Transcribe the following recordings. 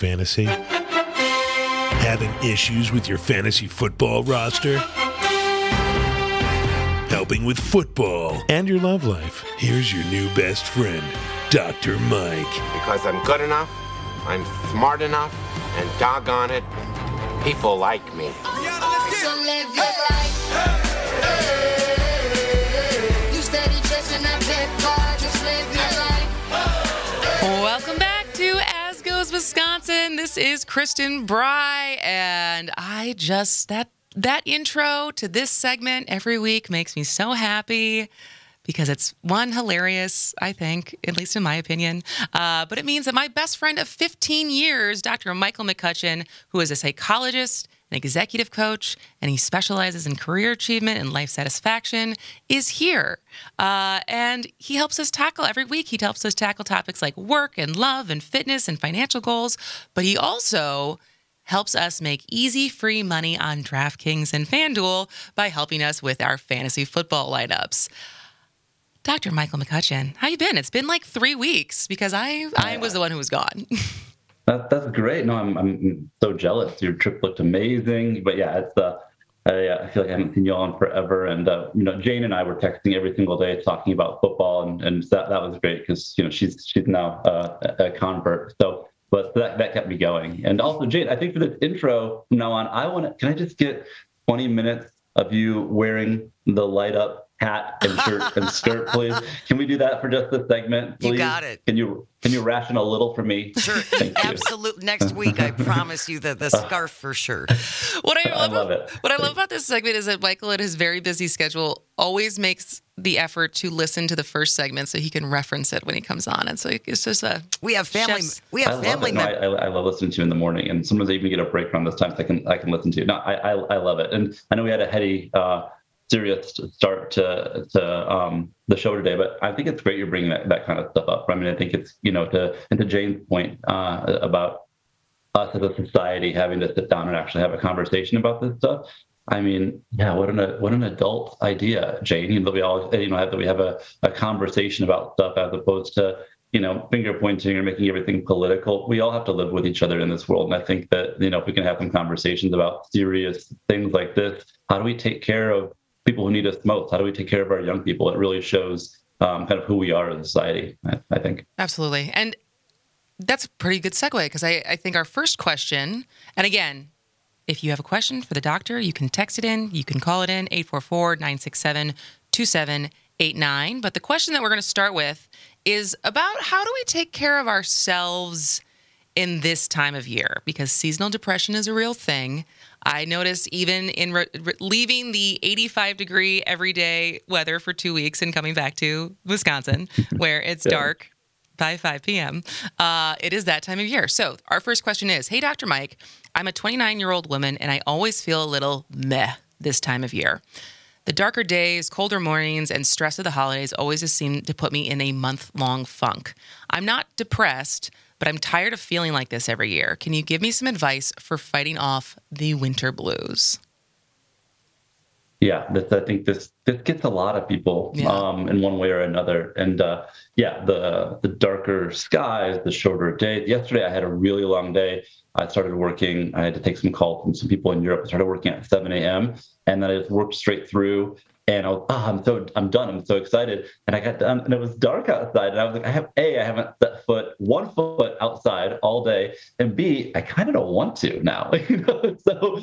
fantasy? Having issues with your fantasy football roster? Helping with football and your love life? Here's your new best friend, Dr. Mike. Because I'm good enough, I'm smart enough, and doggone it, people like me. So live your life. You steady chasing that big car, just live your life. Welcome back to As Goes Wisconsin. This is Kristen Bry, and that intro to this segment every week makes me so happy because it's, one, hilarious, I think, at least in my opinion, but it means that my best friend of 15 years, Dr. Michael McCutcheon, who is a psychologist, an executive coach, and he specializes in career achievement and life satisfaction, is here. And he helps us tackle, every week, he helps us tackle topics like work and love and fitness and financial goals, but he also helps us make easy, free money on DraftKings and FanDuel by helping us with our fantasy football lineups. Dr. Michael McCutcheon, how you been? It's been like 3 weeks because I was the one who was gone. That's great. No, I'm so jealous. Your trip looked amazing. But yeah, it's I feel like I haven't seen you on forever. And Jane and I were texting every single day talking about football, and that was great because she's now a convert. So, but that kept me going. And also, Jane, I think for this intro from now on, can I just get 20 minutes of you wearing the light up hat and shirt and skirt, please? Can we do that for just this segment, please? You got it. Can you ration a little for me? Sure. Absolutely. Next week, I promise you the scarf for sure. What I love it. What I love about this segment is that Michael, in his very busy schedule, always makes the effort to listen to the first segment so he can reference it when he comes on. And so it's just we have family. I love listening to you in the morning, and sometimes I even get a break around this time so I can listen to you. No, I love it, and I know we had a heady, serious start to the show today, but I think it's great you're bringing that kind of stuff up. I mean, I think it's to Jane's point about us as a society having to sit down and actually have a conversation about this stuff. I mean, yeah, what an adult idea, Jane. That we all that we have a conversation about stuff as opposed to finger pointing or making everything political. We all have to live with each other in this world, and I think that if we can have some conversations about serious things like this, how do we take care of people who need us most? How do we take care of our young people? It really shows kind of who we are as a society, I think. Absolutely. And that's a pretty good segue because I think our first question, and again, if you have a question for the doctor, you can text it in, you can call it in, 844-967-2789. But the question that we're going to start with is about how do we take care of ourselves in this time of year? Because seasonal depression is a real thing. I noticed even in leaving the 85-degree everyday weather for 2 weeks and coming back to Wisconsin, where it's dark by 5 p.m., it is that time of year. So our first question is, hey, Dr. Mike, I'm a 29-year-old woman, and I always feel a little meh this time of year. The darker days, colder mornings, and stress of the holidays always just seem to put me in a month-long funk. I'm not depressed, but I'm tired of feeling like this every year. Can you give me some advice for fighting off the winter blues? Yeah, I think this gets a lot of people in one way or another. And the darker skies, the shorter days. Yesterday, I had a really long day. I started working. I had to take some calls from some people in Europe. I started working at 7 a.m. and then I just worked straight through. And I'm done. I'm so excited. And I got done, and it was dark outside. And I was like, I haven't set one foot outside all day, and B, I kind of don't want to now. So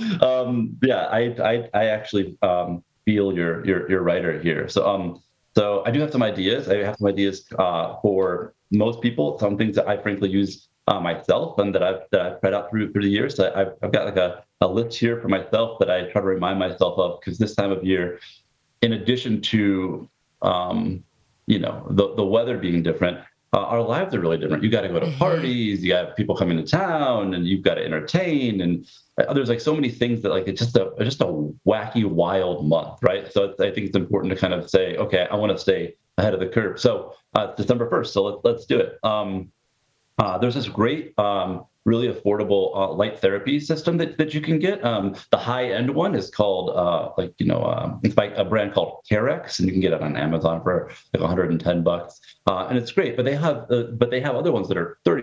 I actually feel your writer here. So I do have some ideas. I have some ideas for most people. Some things that I frankly use myself, and that I've tried out through the years. So I've got like a list here for myself that I try to remind myself of, because this time of year, in addition to, the weather being different, our lives are really different. You got to go to parties, you got people coming to town, and you've got to entertain, and there's like so many things that it's just a wacky, wild month, right? So I think it's important to kind of say, okay, I want to stay ahead of the curve. So it's December 1st, so let's do it. There's this great really affordable light therapy system that you can get. The high end one is called it's by a brand called Carex, and you can get it on Amazon for like $110, and it's great. But they have other ones that are $30,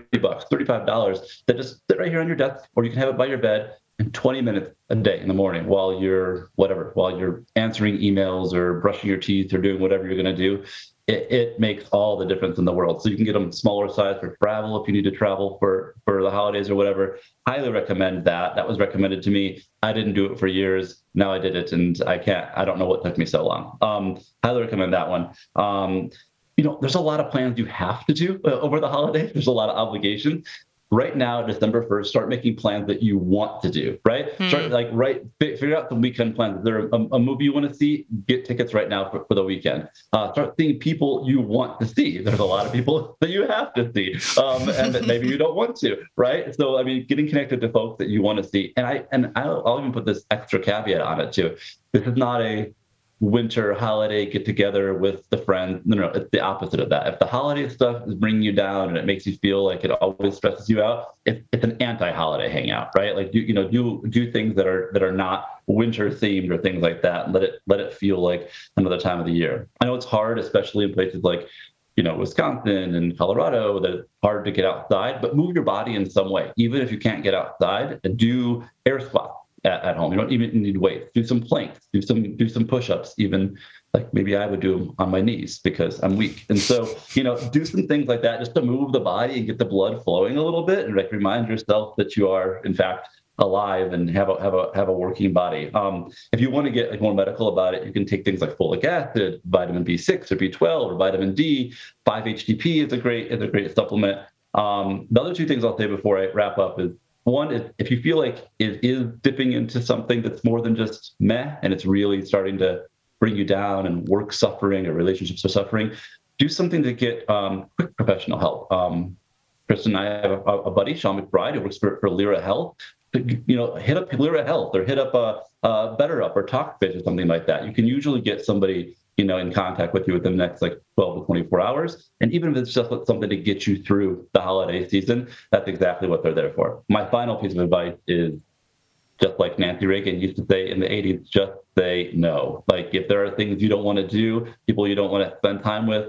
$35 that just sit right here on your desk, or you can have it by your bed. In 20 minutes a day in the morning while you're answering emails or brushing your teeth or doing whatever you're going to do, it makes all the difference in the world. So you can get them smaller size for travel if you need to travel for the holidays or whatever. Highly recommend that. That was recommended to me. I didn't do it for years. Now I did it, and I don't know what took me so long. Highly recommend that one. There's a lot of plans you have to do over the holidays. There's a lot of obligations. Right now, December 1st, start making plans that you want to do, right? Figure out the weekend plans. Is there a movie you want to see? Get tickets right now for the weekend. Start seeing people you want to see. There's a lot of people that you have to see, and that maybe you don't want to, right? So, getting connected to folks that you want to see. And I'll even put this extra caveat on it too. This is not a winter holiday get together with the friends. No, it's the opposite of that. If the holiday stuff is bringing you down and it makes you feel like it always stresses you out, it's an anti-holiday hangout, right? Like do things that are not winter themed or things like that. And let it feel like another time of the year. I know it's hard, especially in places like Wisconsin and Colorado, that it's hard to get outside, but move your body in some way. Even if you can't get outside, do air squats at home. You don't even need weights. Do some planks, do some push-ups, even like maybe I would do them on my knees because I'm weak. And so, do some things like that just to move the body and get the blood flowing a little bit and remind yourself that you are in fact alive and have a working body. If you want to get more medical about it, you can take things like folic acid, vitamin B6 or B12 or vitamin D. 5-HTP is a great supplement. The other two things I'll say before I wrap up is, one is if you feel like it is dipping into something that's more than just meh, and it's really starting to bring you down and work suffering or relationships are suffering, do something to get quick professional help. Kristen and I have a buddy, Sean McBride, who works for Lyra Health. Hit up Lyra Health or hit up BetterUp or TalkFish or something like that. You can usually get somebody in contact with you within the next 12 to 24 hours. And even if it's just something to get you through the holiday season, that's exactly what they're there for. My final piece of advice is, just like Nancy Reagan used to say in the 80s, just say no. Like, if there are things you don't want to do, people you don't want to spend time with,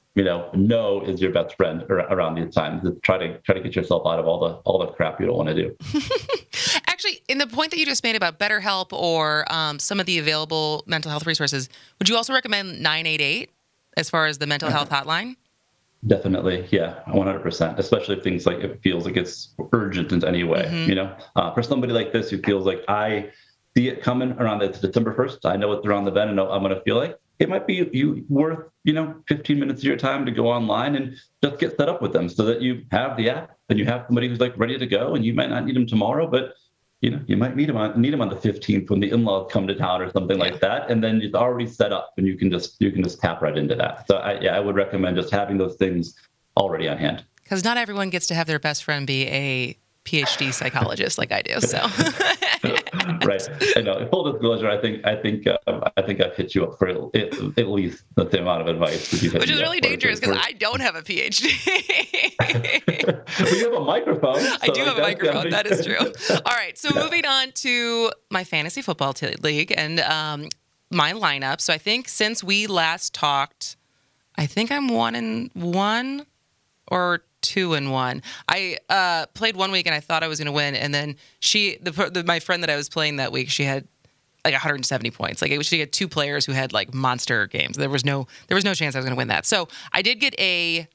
no is your best friend around these times. Just try to get yourself out of all the crap you don't want to do. Actually, in the point that you just made about BetterHelp or some of the available mental health resources, would you also recommend 988 as far as the mental health hotline? Definitely. Yeah, 100%. Especially if things like it feels like it's urgent in any way, for somebody like this who feels like I see it coming around December 1st, I know it's around the bend and know I'm going to feel like, it might be worth, 15 minutes of your time to go online and just get set up with them so that you have the app and you have somebody who's ready to go, and you might not need them tomorrow, but you might need them on the 15th when the in-laws come to town or something like that. And then it's already set up and you can just tap right into that. So I would recommend just having those things already on hand. Because not everyone gets to have their best friend be a PhD psychologist like I do. So right. I know. Full disclosure, I think I've hit you up for at least the same amount of advice. Which is really dangerous because I don't have a PhD. But you have a microphone. I do have a microphone. That is true. All right. So moving on to my fantasy football league and my lineup. So I think since we last talked, I think I'm 1-1 or 2-1. I played one week and I thought I was going to win, and then my friend that I was playing that week, she had 170 points. She had two players who had monster games. There was no chance I was going to win that. So I did get a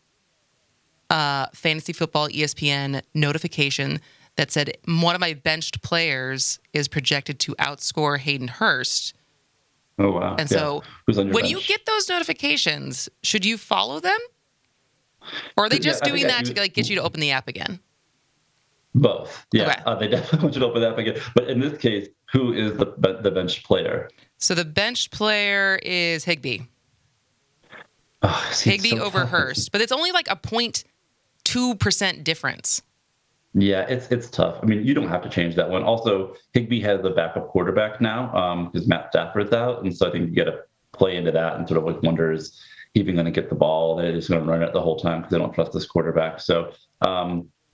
fantasy football ESPN notification that said one of my benched players is projected to outscore Hayden Hurst. Oh wow! And so when bench? you get those notifications, should you follow them? Or are they just doing that to get you to open the app again? Both. Yeah, okay. They definitely want you to open the app again. But in this case, who is the benched player? So the benched player is Higbee. Oh, Higbee over Hurst. But it's only a 0.2% difference. Yeah, it's tough. I mean, you don't have to change that one. Also, Higbee has a backup quarterback now because Matt Stafford's out. And so I think you got to play into that and sort of wonder, is he even going to get the ball? They're just going to run it the whole time because they don't trust this quarterback. So I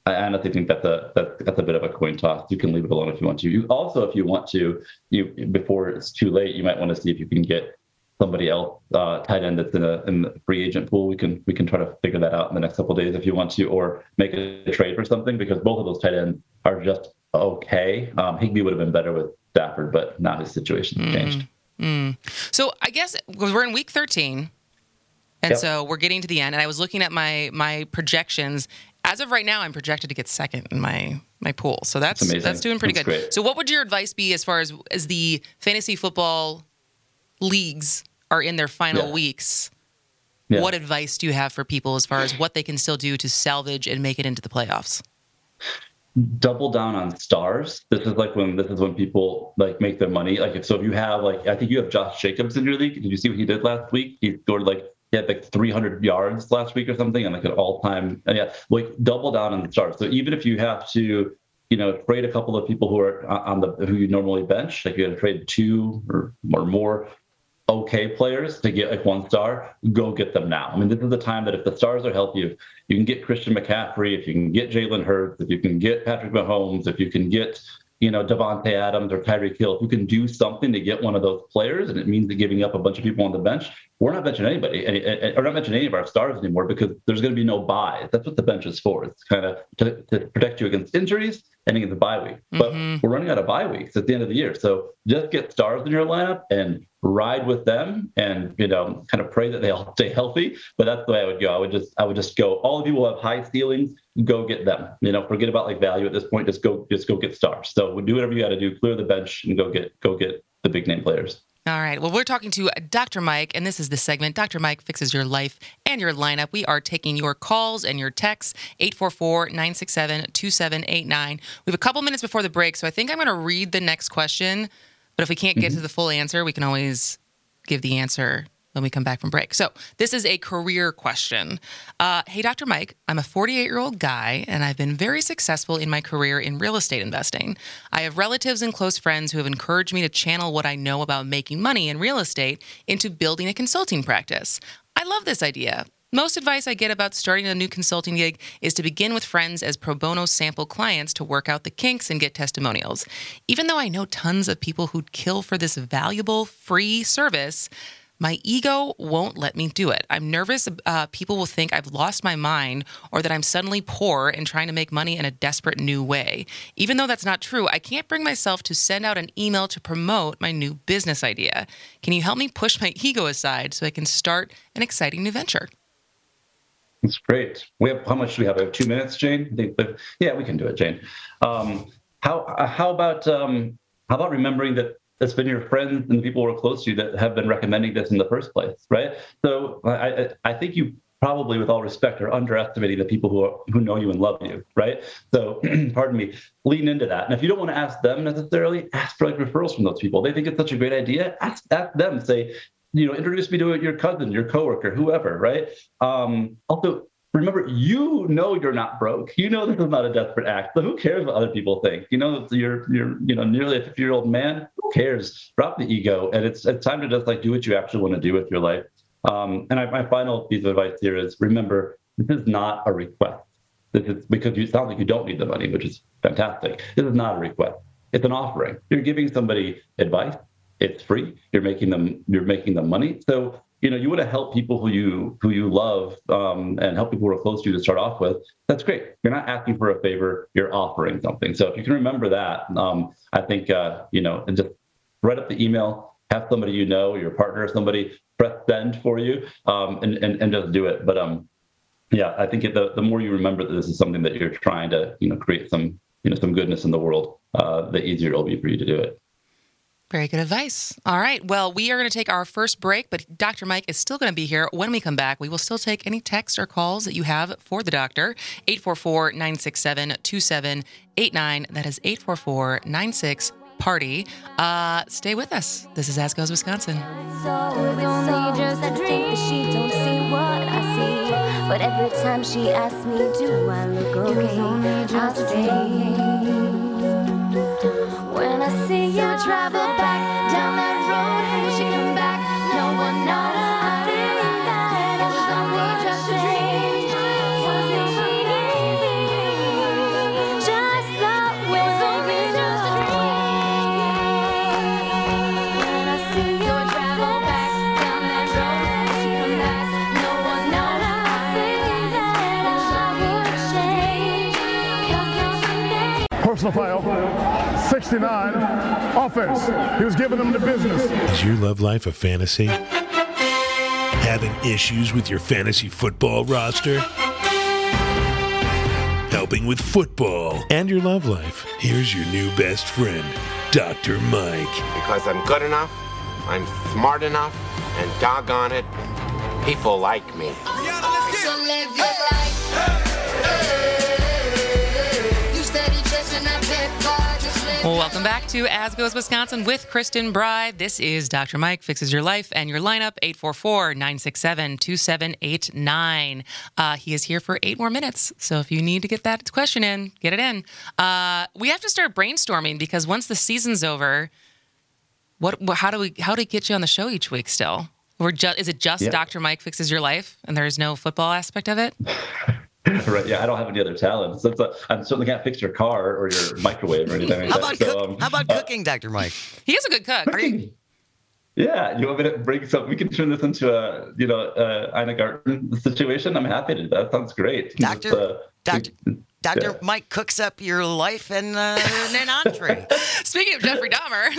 I honestly think that's a bit of a coin toss. You can leave it alone if you want to. You also, if you want to, before it's too late, you might want to see if you can get somebody else tight end that's in the free agent pool. We can try to figure that out in the next couple of days if you want to, or make a trade for something, because both of those tight ends are just okay. Higbee would have been better with Stafford, but now his situation changed. So I guess because we're in week 13, and so we're getting to the end, and I was looking at my projections. As of right now, I'm projected to get second in my pool. So that's doing pretty good. Great. So what would your advice be as far as the fantasy football leagues are in their final weeks? Yeah. What advice do you have for people as far as what they can still do to salvage and make it into the playoffs? Double down on stars. This is when people like make their money. Like if you have I think you have Josh Jacobs in your league. Did you see what he did last week? He scored he had 300 yards last week or something, and an all-time. And double down on the stars. So even if you have to, trade a couple of people who are who you normally bench, like you got to trade 2 or more okay players to get 1 star, go get them now. I mean, this is the time that if the stars are healthy, if you can get Christian McCaffrey, if you can get Jalen Hurts, if you can get Patrick Mahomes, if you can get Devontae Adams or Tyreek Hill, if you can do something to get one of those players, and it means giving up a bunch of people on the bench, we're not benching anybody, or not benching any of our stars anymore, because there's going to be no buys. That's what the bench is for. It's kind of to protect you against injuries and against the bye week. But we're running out of bye weeks at the end of the year. So just get stars in your lineup and ride with them, and kind of pray that they all stay healthy. But that's the way I would go. I would just go. All the people who have high ceilings, go get them. Forget about value at this point. Just go get stars. So do whatever you got to do. Clear the bench and go get the big name players. All right. Well, we're talking to Dr. Mike, and this is the segment. Dr. Mike fixes your life and your lineup. We are taking your calls and your texts, 844-967-2789. We have a couple minutes before the break, so I think I'm going to read the next question. But if we can't get to the full answer, we can always give the answer when we come back from break. So this is a career question. Hey, Dr. Mike, I'm a 48-year-old guy, and I've been very successful in my career in real estate investing. I have relatives and close friends who have encouraged me to channel what I know about making money in real estate into building a consulting practice. I love this idea. Most advice I get about starting a new consulting gig is to begin with friends as pro bono sample clients to work out the kinks and get testimonials. Even though I know tons of people who'd kill for this valuable free service, my ego won't let me do it. I'm nervous people will think I've lost my mind, or that I'm suddenly poor and trying to make money in a desperate new way. Even though that's not true, I can't bring myself to send out an email to promote my new business idea. Can you help me push my ego aside so I can start an exciting new venture? That's great. How much do we have? We have 2 minutes, Jane? Yeah, we can do it, Jane. How about remembering that it's been your friends and the people who are close to you that have been recommending this in the first place, right? So I think you probably, with all respect, are underestimating the people who know you and love you, right? So, pardon me, lean into that. And if you don't want to ask them necessarily, ask for referrals from those people. They think it's such a great idea. Ask them. Say, introduce me to your cousin, your coworker, whoever, right? Also, remember, you're not broke. This is not a desperate act. So who cares what other people think? You're nearly a 50-year-old man. Who cares? Drop the ego, and it's time to just do what you actually want to do with your life. And my final piece of advice here is, remember, this is not a request. This is because it sounds like you don't need the money, which is fantastic. This is not a request. It's an offering. You're giving somebody advice. It's free. You're making them money. So you want to help people who you love, and help people who are close to you to start off with. That's great. You're not asking for a favor. You're offering something. So if you can remember that, I think and just write up the email, have somebody your partner or somebody press send for you, and just do it. But I think the more you remember that this is something that you're trying to create some goodness in the world, the easier it'll be for you to do it. Very good advice. All right. Well, we are going to take our first break, but Dr. Mike is still going to be here. When we come back, we will still take any texts or calls that you have for the doctor. 844-967-2789. That is 844-96-PARTY. Stay with us. This is As Goes Wisconsin. So it's only just a dream. She don't see what I see. But every time she asks me, do I look okay? I say, when I see you travel back down that road, will she come back? No one knows. I think that it was only just a dream. Was it easy? personal foul. 69, offense. He was giving them the business. Is your love life a fantasy? Having issues with your fantasy football roster? Helping with football and your love life. Here's your new best friend, Dr. Mike. Because I'm good enough, I'm smart enough, and doggone it, people like me. So live your life. You steady chasing that big car, just live. Welcome back to As Goes Wisconsin with Kristen Bry. This is Dr. Mike Fixes Your Life, and your lineup, 844-967-2789. He is here for 8 more minutes, so if you need to get that question in, get it in. We have to start brainstorming because once the season's over, how do we get you on the show each week still? Is it just Dr. Mike Fixes Your Life, and there is no football aspect of it? Right. Yeah, I don't have any other talents. I certainly can't fix your car or your microwave or anything like How that. about cooking, Dr. Mike? He is a good cook. Yeah, you want me to bring some? We can turn this into a Ina Garten situation. I'm happy to do that. Sounds great. Dr. Mike cooks up your life and an entree. Speaking of Jeffrey Dahmer.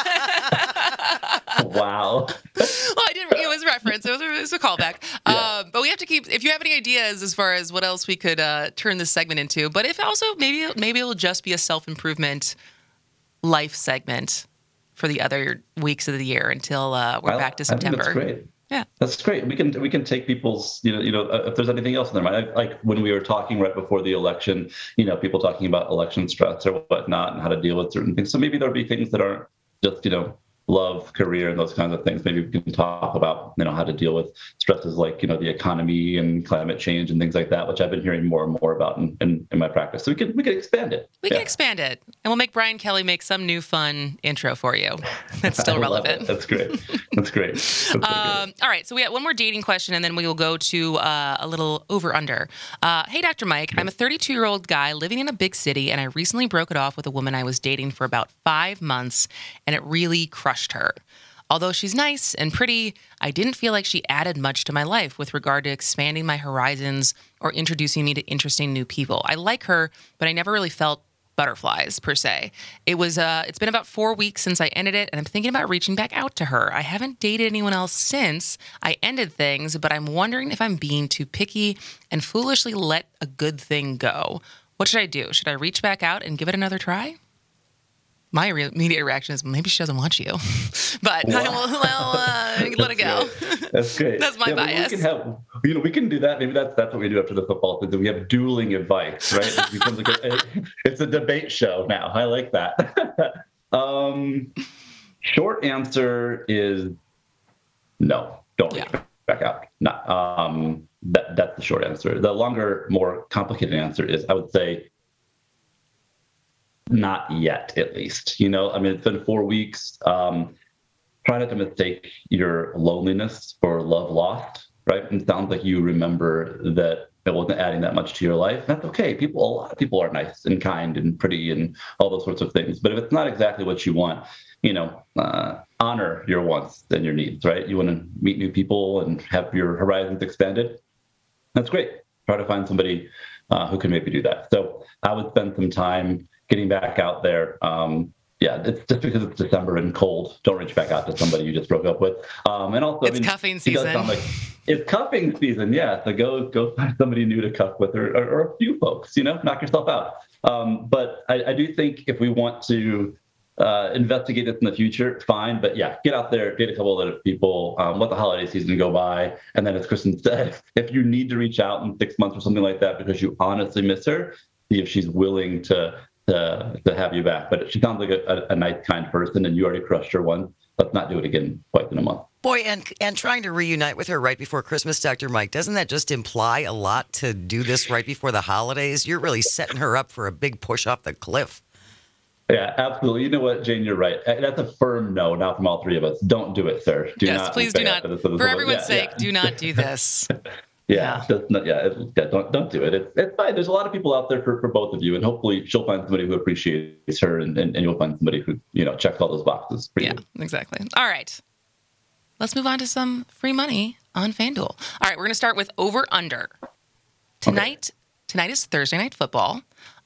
Wow. Well, it was a reference. It was a callback. Yeah. But we have to keep, if you have any ideas as far as what else we could turn this segment into, but if also maybe it'll just be a self-improvement life segment for the other weeks of the year until we're back to September. I think that's great. Yeah, that's great. We can take people's, if there's anything else in their mind, like when we were talking right before the election, people talking about election stress or whatnot and how to deal with certain things. So maybe there'll be things that aren't just, love, career, and those kinds of things. Maybe we can talk about, how to deal with stresses like, the economy and climate change and things like that, which I've been hearing more and more about in my practice. So we can expand it. We can expand it. And we'll make Brian Kelly make some new fun intro for you that's still relevant. That's great. That's great. All right. So we have one more dating question, and then we will go to a little over-under. Hey, Dr. Mike, I'm a 32-year-old guy living in a big city, and I recently broke it off with a woman I was dating for about 5 months, and it really crushed her. Although she's nice and pretty, I didn't feel like she added much to my life with regard to expanding my horizons or introducing me to interesting new people. I like her, but I never really felt butterflies per se. It's been about 4 weeks since I ended it, and I'm thinking about reaching back out to her. I haven't dated anyone else since I ended things, but I'm wondering if I'm being too picky and foolishly let a good thing go. What should I do? Should I reach back out and give it another try? My immediate reaction is maybe she doesn't want you, but let it go. That's great. That's my bias. We can do that. Maybe that's what we do after the football season. We have dueling advice, right? It becomes it's a debate show now. I like that. Short answer is no. Don't reach back out. No. That's the short answer. The longer, more complicated answer is I would say, not yet, at least. It's been 4 weeks. Try not to mistake your loneliness for love lost, right? It sounds like you remember that it wasn't adding that much to your life. That's okay. A lot of people are nice and kind and pretty and all those sorts of things. But if it's not exactly what you want, honor your wants and your needs, right? You want to meet new people and have your horizons expanded. That's great. Try to find somebody who can maybe do that. So I would spend some time getting back out there. It's just because it's December and cold. Don't reach back out to somebody you just broke up with. And also, it's cuffing season. It's cuffing season, yeah. So go find somebody new to cuff with, or a few folks. Knock yourself out. But I do think if we want to investigate this in the future, fine. But yeah, get out there, date a couple of other people, let the holiday season go by, and then as Kristen said, if you need to reach out in 6 months or something like that because you honestly miss her, see if she's willing to have you back. But she sounds like a nice, kind person, and you already crushed her once. Let's not do it again twice in a month. Boy, and trying to reunite with her right before Christmas, Dr. Mike, doesn't that just imply a lot to do this right before the holidays? You're really setting her up for a big push off the cliff. Yeah, absolutely. You know what, Jane, you're right. That's a firm no now from all three of us. Don't do it, sir. Please do not. For everyone's sake, do not do this. Don't do it. It's fine. There's a lot of people out there for both of you, and hopefully she'll find somebody who appreciates her, and you'll find somebody who checks all those boxes for you. Yeah, exactly. All right, let's move on to some free money on FanDuel. All right, we're going to start with over under. Tonight is Thursday Night Football.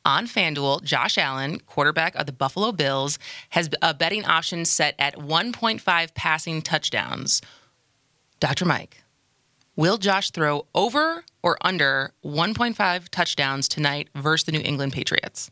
on FanDuel, Josh Allen, quarterback of the Buffalo Bills, has a betting option set at 1.5 passing touchdowns. Dr. Mike, will Josh throw over or under 1.5 touchdowns tonight versus the New England Patriots?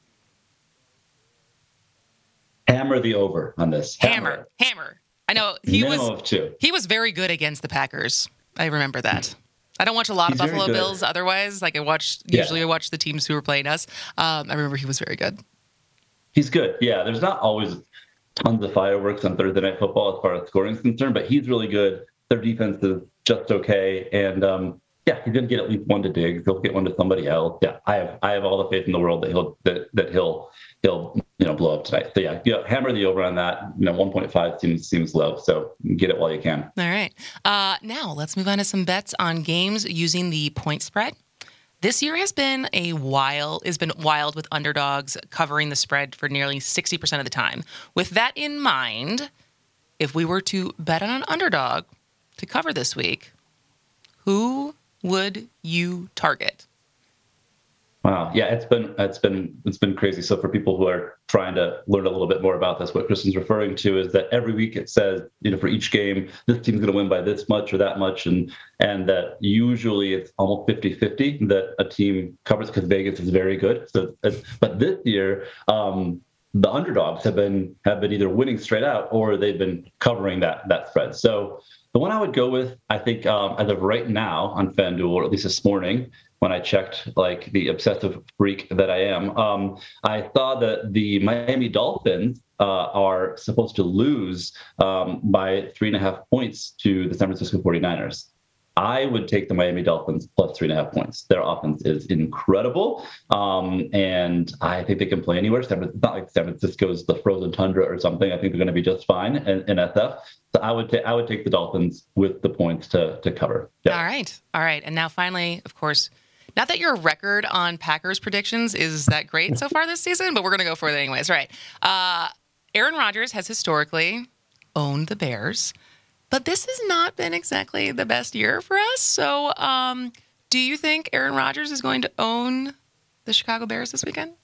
Hammer the over on this. Hammer. I know Minimum of 2. He was very good against the Packers. I remember that. I don't watch a lot of Buffalo Bills otherwise. Like usually I watch the teams who were playing us. I remember he was very good. He's good. Yeah, there's not always tons of fireworks on Thursday Night Football as far as scoring is concerned, but he's really good. Their defense is just okay. And he's going to get at least one to Diggs. He'll get one to somebody else. Yeah, I have all the faith in the world that he'll blow up tonight. So hammer the over on that. 1.5 seems low. So get it while you can. All right. Now let's move on to some bets on games using the point spread. This year has been wild with underdogs covering the spread for nearly 60% of the time. With that in mind, if we were to bet on an underdog to cover this week, who would you target? Wow. Yeah, it's been crazy. So for people who are trying to learn a little bit more about this, what Kristen's referring to is that every week it says, for each game, this team's going to win by this much or that much. And that usually it's almost 50-50 that a team covers because Vegas is very good. So, but this year, the underdogs have been either winning straight out or they've been covering that spread. So the one I would go with, I think, as of right now on FanDuel, or at least this morning, when I checked, like the obsessive freak that I am, I saw that the Miami Dolphins are supposed to lose by 3.5 points to the San Francisco 49ers. I would take the Miami Dolphins plus 3.5 points. Their offense is incredible, and I think they can play anywhere. It's not like San Francisco's the frozen tundra or something. I think they're going to be just fine in SF. So I would take the Dolphins with the points to cover. Yeah. All right. And now finally, of course, not that your record on Packers predictions is that great so far this season, but we're going to go for it anyways. All right. Aaron Rodgers has historically owned the Bears, but this has not been exactly the best year for us. So do you think Aaron Rodgers is going to own the Chicago Bears this weekend?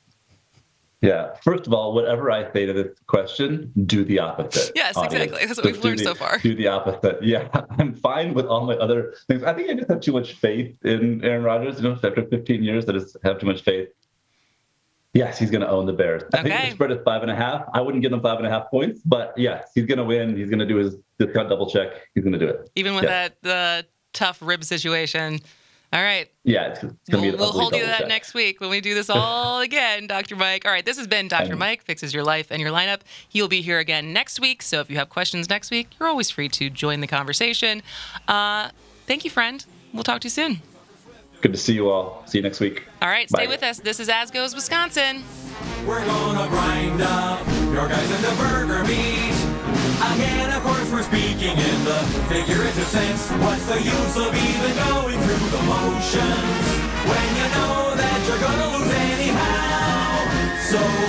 Yeah. First of all, whatever I say to this question, do the opposite. Yes, exactly. That's what we've learned so far. Do the opposite. Yeah. I'm fine with all my other things. I think I just have too much faith in Aaron Rodgers. After 15 years, I just have too much faith. Yes, he's going to own the Bears. I think the spread is 5.5. I wouldn't give them 5.5 points, but yes, he's going to win. He's going to do his discount double check. He's going to do it. Even with the tough rib situation. All right. Yeah, it's going to be we'll hold you to that next week when we do this all again, Dr. Mike. All right, this has been Dr. Mike, Fixes Your Life and Your Lineup. He'll be here again next week, so if you have questions next week, you're always free to join the conversation. Thank you, friend. We'll talk to you soon. Good to see you all. See you next week. All right, stay with us. This is As Goes Wisconsin. We're gonna grind up your guys into burger meat. Again, of course, we're speaking in the figurative sense. What's the use of even going through the motions when you know that you're gonna lose anyhow? So